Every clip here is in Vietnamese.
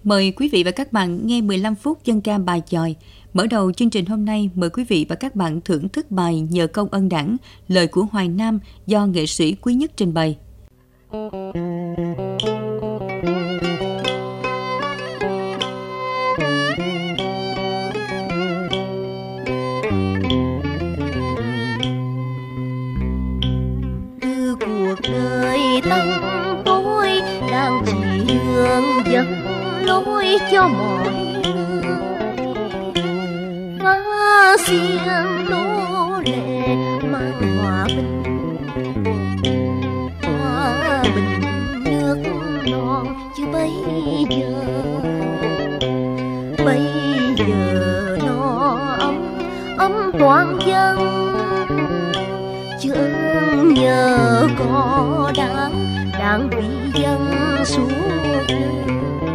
Mời quý vị và các bạn nghe 15 phút dân ca bài chòi. Mở đầu chương trình hôm nay, mời quý vị và các bạn thưởng thức bài Nhờ Công Ân Đảng, lời của Hoài Nam do nghệ sĩ Quý Nhất trình bày. Từ cuộc đời tâm tôi đang chỉ hướng dẫn lối cho mọi người, phá xiên nô lệ mang hòa bình nước non. Chứ bây giờ nó ấm toàn dân, chứ nhờ có đáng vì dân suốt đời.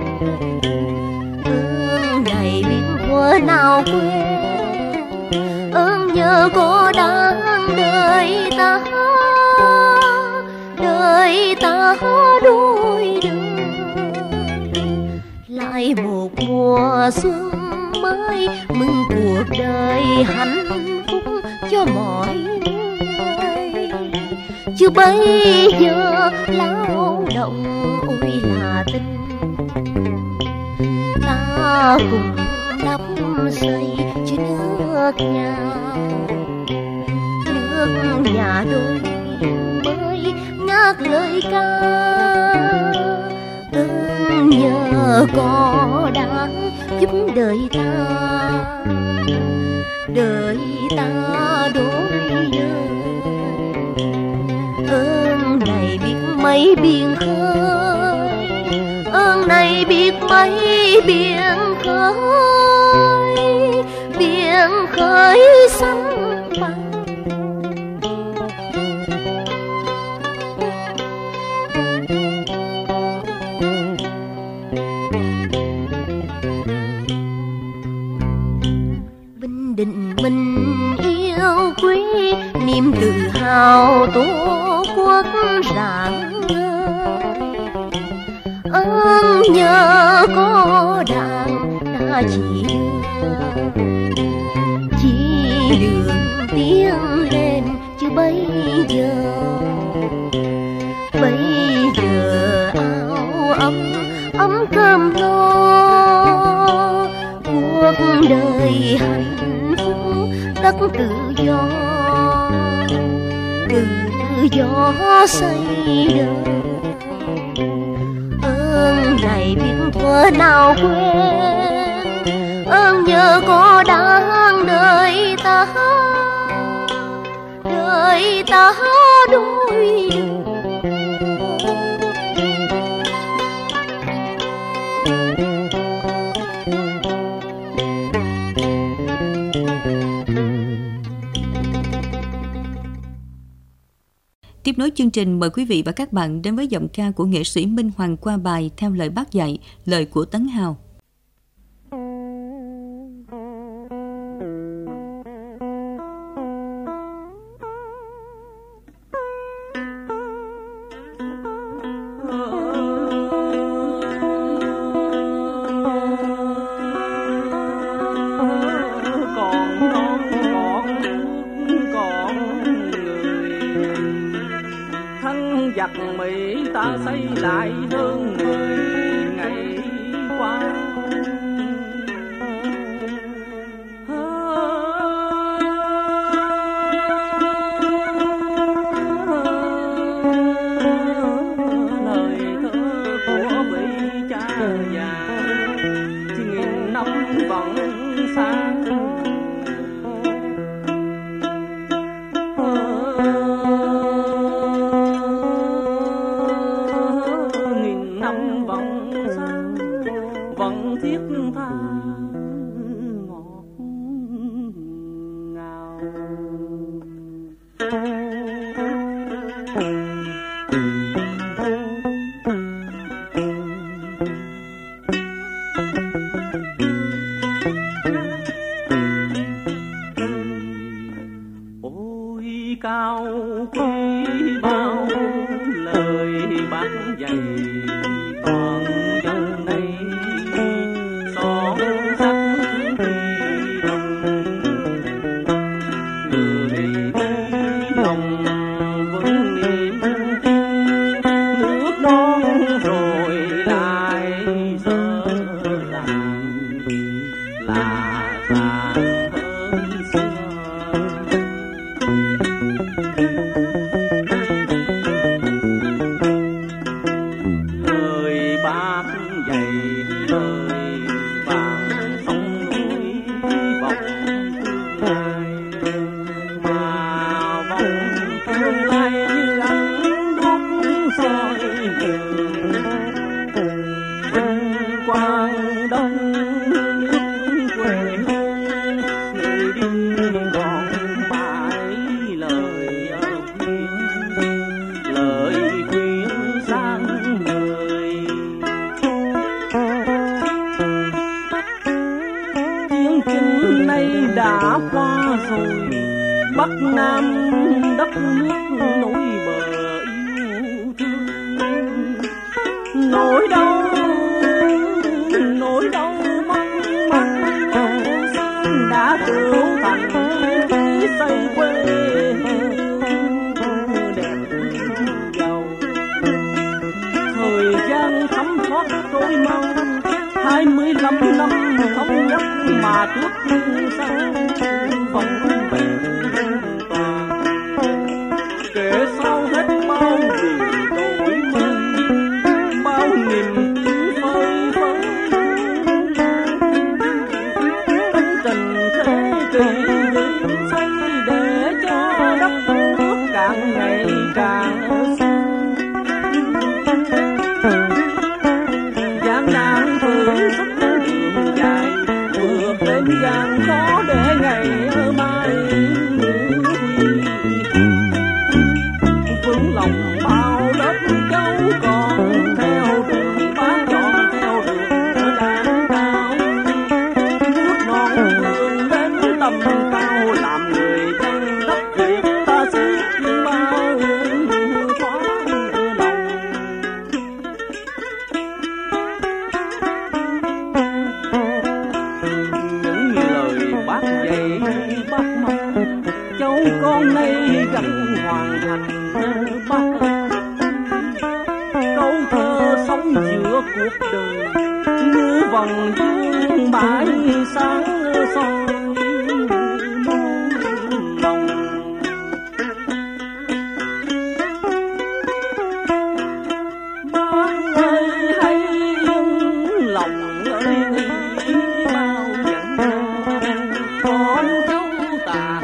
Ơn này biết thuở nào quên, ơn nhờ có đáng đời ta đôi đời. Lại một mùa xuân mới mừng cuộc đời hạnh phúc cho mọi người. Chứ bây giờ lao động ôi là tình, ta cùng đắp xây cho nước nhà đôi mới ngát lời ca. Ơn nhờ có đáng giúp đời ta đổi đời. Ơn này biết mấy biển khơi, ơn này biết mấy biển khơi xanh bằng. Bình định mình yêu quý, niềm tự hào tổ quốc rạng ngời. Ơn nhờ có đảng đã chỉ đường tiến lên. Chứ bây giờ áo ấm cơm no, cuộc đời hạnh phúc đất tự do xây đời. Ơn này biết thuở nào quên, ơn nhờ có đáng đời ta đôi đời. Tiếp nối chương trình, mời quý vị và các bạn đến với giọng ca của nghệ sĩ Minh Hoàng qua bài Theo lời Bác dạy, lời của Tấn Hào. Giặc Mỹ ta xây lại hơn 10 ngày qua. Lời thơ của vị cha già chỉ nghìn năm vẫn sáng. Cao quý bao lời bác dạy toàn dân đây. đời và sông núi vòng mà vòng tương lai như ánh đuốc soi đường vinh quang đông nước quê hương người đi còn mãi lời khuyên sang người. Chiến tranh nay đã qua rồi, Bắc Nam đất nước nối bờ yêu thương, nỗi đau mất đã trở thành xây quê đẹp giàu. Thời gian thấm thoát trôi mau, 25 năm thống nhất mà trước sau không bền toàn. Kể sau hết bao điều đổi mới, bao niềm tin phơi phới, công trình thế kỷ xây để cho đất nước càng ngày càng gian nan thử sức đường dài, vượt lên gian khó để ngày mai vững lòng bao đất cháu còn theo đường bá chọn theo đường đàn cao, nước non vươn đến tầm cao làm người dân đất Việt ta xiết bao thoáng lòng. Những lời bác dạy bác mong cháu con nay gặt hoàn thành bác câu thơ sống giữa cuộc đời như vầng dương mãi sáng soi lòng. Bác ơi hãy yên lòng ơi bao giận con cháu tàn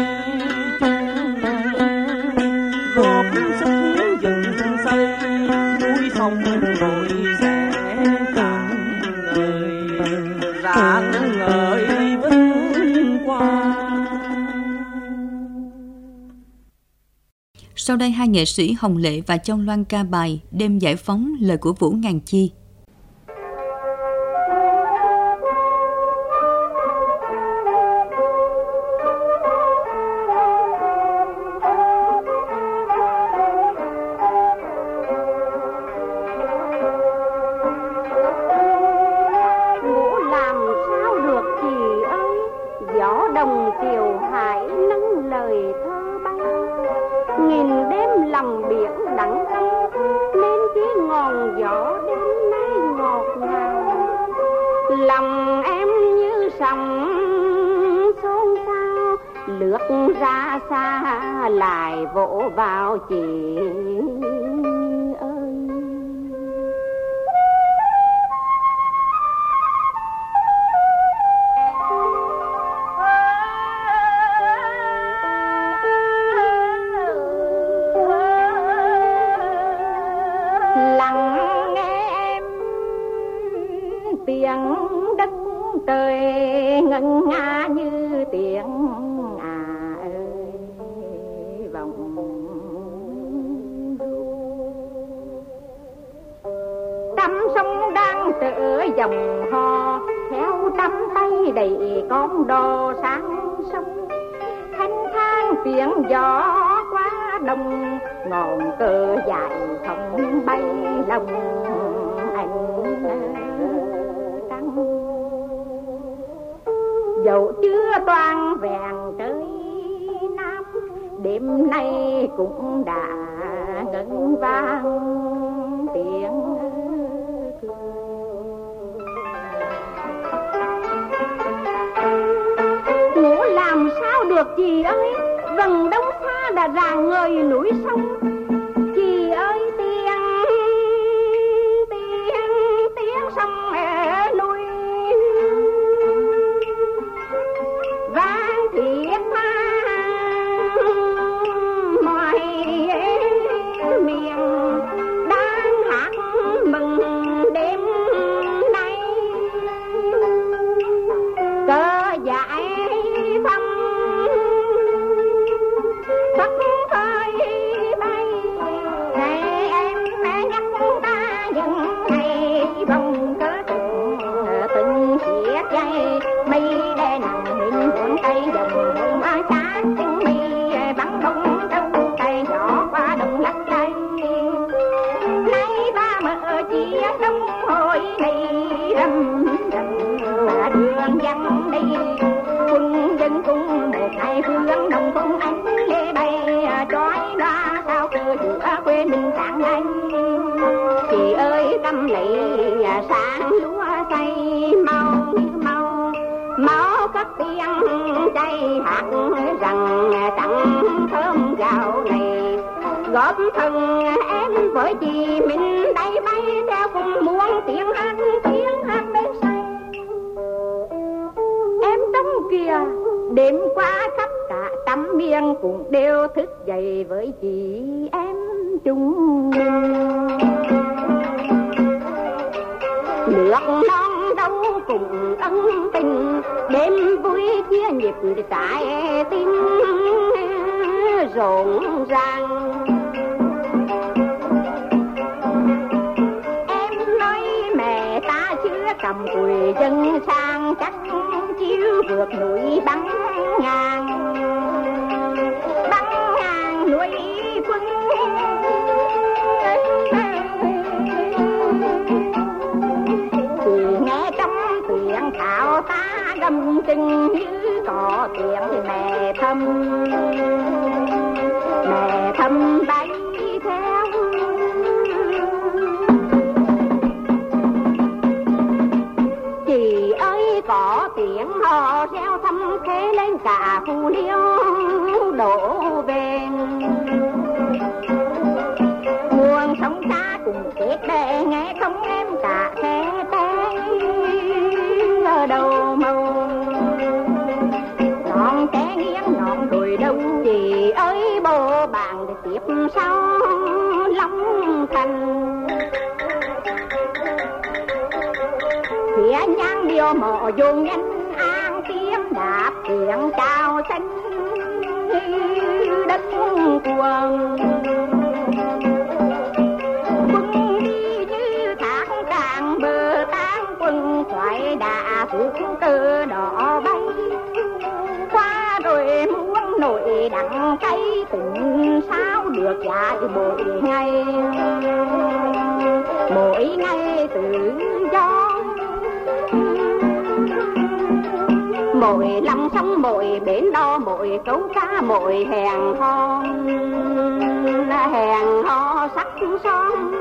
góp sức dựng xây núi sông rồi sẽ càng ngời rạng ngời vinh quang. Sau đây hai nghệ sĩ Hồng Lệ và Châu Loan ca bài Đêm Giải Phóng, lời của Vũ Ngàn Chi. Ngủ làm sao được chị ơi, gió đồng kiều hải nắng lời thơ bay, nghìn đêm lòng biển đắng cay nên chỉ ngọn gió đêm nay ngọt ngào. Lòng em như sóng xôn xao lướt ra xa lại vỗ vào chị ơi. Lắng nghe em tiếng đất trời ngân nga như tiếng ơi vòng trăm sông đang trở dòng hò theo trăm tay đầy con đò sang sông, thanh thang tiếng gió quá đông ngọn cờ dài không bay lòng anh trắng. Dẫu chưa toàn vẹn trời Nam, đêm nay cũng đã ngân vang tiếng ngủ làm sao được chị ơi, vầng đông xa đã rạng ngời núi sông. Chị ơi tiếng sông bay dòng hoa sáng mi bắn bông trâu cây nhỏ qua đồng lắc cây. Nay ba mợ chia đông hồi này rầm rầm đường vắng đi quân dân cung một ngày phương đồng không ánh lê bay trói loa sao cơ giữa quê mình sáng anh. Chị ơi tâm lị sáng lúa say mau mau máu cất tiếng chay hạt rằng tặng thơm gạo này góp thân em với chị mình đây bay theo cùng muốn tiếng hát mê say. Em đông kìa đêm qua khắp cả trăm miền cũng đều thức dậy với chị em chung nước non đâu cùng ân tình đêm vui chia nhịp trái tim rộn ràng. Em nói mẹ ta chưa cầm cùi dân sang chắc chiếu vượt núi bắn ngang núi quân. Nghe trong tiếng thảo ta đâm tình như có tiếng mẹ thầm bay theo. Chị ơi có tiếng hò reo thăm thế lên cả khu liêu đổ về. Nguồn sống xa cùng chết để nghe không em cả thế té ở đầu màu non té nghiêng non đồi đâu. Chị ơi bố bạn để tiếp sau Long Thành phía nhang điều mộ vô nhân an tiếng đạp tiếng cao xanh đất cuồng. Quân đi như thác càng bờ tán quân xoay đà phút cơ đỏ bay qua rồi muốn nổi đắng cay tình sao được dài mỗi ngày tự do. Mỗi lăng sông mỗi bến đò mỗi câu cá mỗi hẹn hò sắc son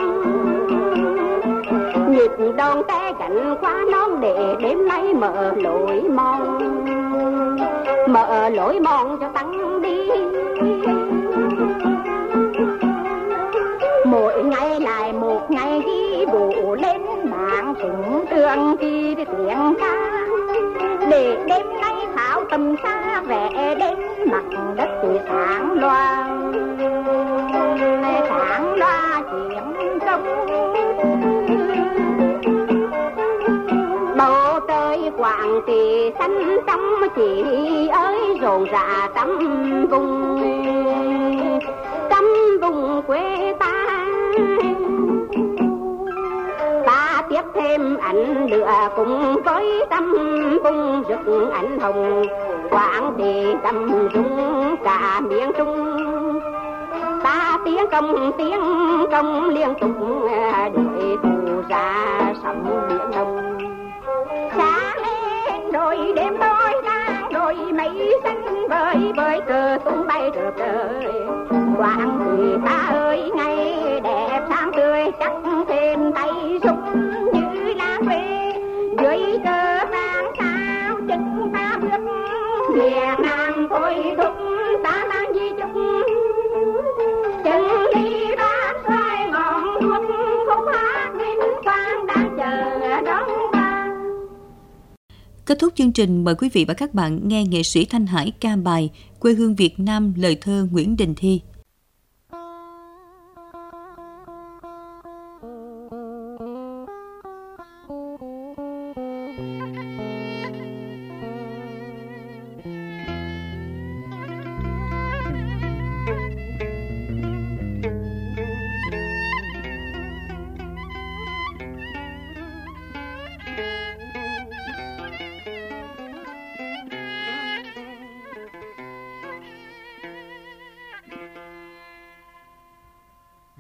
nhịp đòn té cảnh qua non để đêm nay mở lối mòn cho tăng đi. Mỗi ngày lại một ngày ghi vụ lên mạng súng trường chi tiếng ca để đêm nay thảo tầm xa vẽ đến mặt đất thì sáng loa chiến công. Bầu trời quảng trì xanh trong chị ơi rộn rã trăm vùng quê ta. Ta tiếp thêm ảnh lửa cùng với trăm vùng rực ảnh hồng quảng trì trăm rung cả miền Trung. Ta tiếng công liên tục đuổi tù ra sóng biển đông. Sáng lên đôi đêm đôi đang đôi mây xanh với cờ tung bay rợp trời. Quảng trì ta ơi ngày đẹp sáng tươi chắc thêm tay súng như lá quê dưới cờ vàng sao chân ta bước miền Nam thôi thúc ta đang di chúc chân đi bát xoay ngọn đuốc khúc hát vinh quang đang chờ đón ta. Kết thúc chương trình, mời quý vị và các bạn nghe nghệ sĩ Thanh Hải ca bài Quê hương Việt Nam, lời thơ Nguyễn Đình Thi.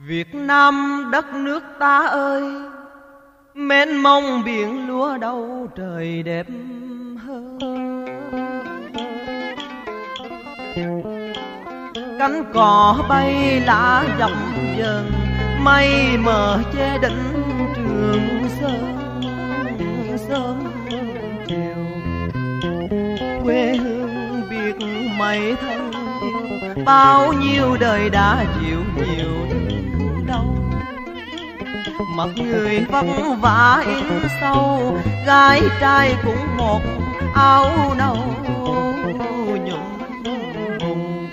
Việt Nam đất nước ta ơi, mênh mông biển lúa đâu trời đẹp hơn. Cánh cò bay lá dập dờn, mây mờ che đỉnh Trường Sơn. Sớm chiều quê hương Việt mây thân yêu, bao nhiêu đời đã chịu nhiều thương đau. Mặt người vất vả in sâu, gái trai cũng một áo nâu nhuộm hồng.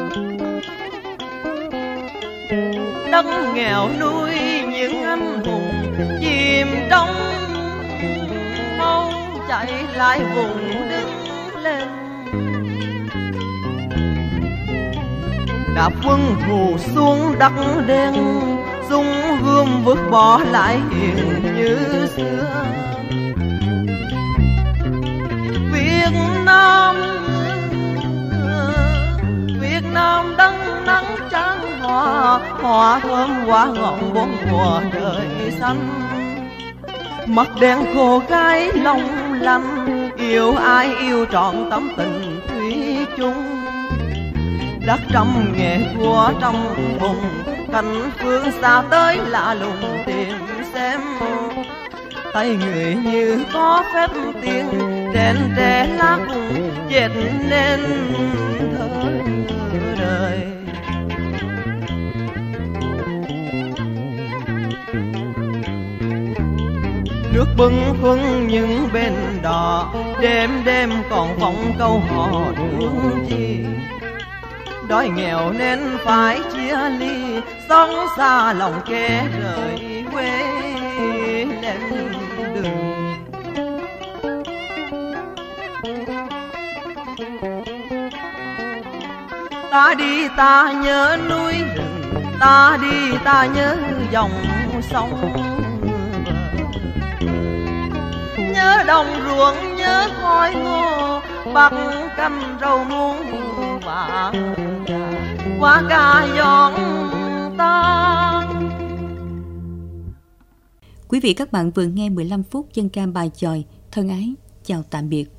Đất nghèo nuôi những anh hùng chìm trong máu chảy lại vùng đứng lên. Đạp quân thù xuống đất đen, dung gươm vượt bỏ lại hiền như xưa. Việt Nam đắng nắng trắng hoa, hoa thơm hoa ngọn bốn mùa đời xanh. Mắt đen khô gái long lanh, yêu ai yêu trọn tấm tình thủy chung. Đất trăm nghề của trong vùng, cảnh phương xa tới lạ lùng tìm xem. Tay người như có phép tiên, trên tre lá cùng dệt nên thơ đời. Nước bưng khuâng những bên đò, đêm đêm còn phóng câu hò thương chi. Đói nghèo nên phải chia ly, sống xa lòng kẻ rời quê lên đường. Ta đi ta nhớ núi rừng, ta đi ta nhớ dòng sông. Nhớ đồng ruộng nhớ khói ngô, bắc canh rau muống vàng qua ca giòn tan. Quý vị các bạn vừa nghe 15 phút dân ca bài chòi. Thân ái, chào tạm biệt.